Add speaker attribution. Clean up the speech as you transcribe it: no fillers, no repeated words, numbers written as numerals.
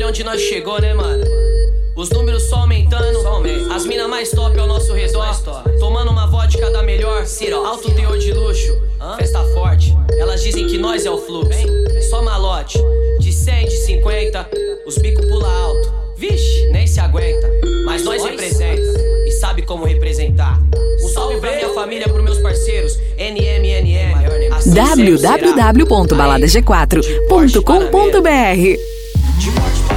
Speaker 1: olha onde nós chegou, né, mano? Os números só aumentando, as mina mais top ao nosso redor, tomando uma vodka da melhor, alto teor de luxo, festa forte. Elas dizem que nós é o fluxo, só malote, de 100, de 50, os bico pula alto. Vixe, nem se aguenta, mas nós representa e sabe como representar. Um salve pra minha família, pros meus parceiros, NMNM.
Speaker 2: www.baladag4.com.br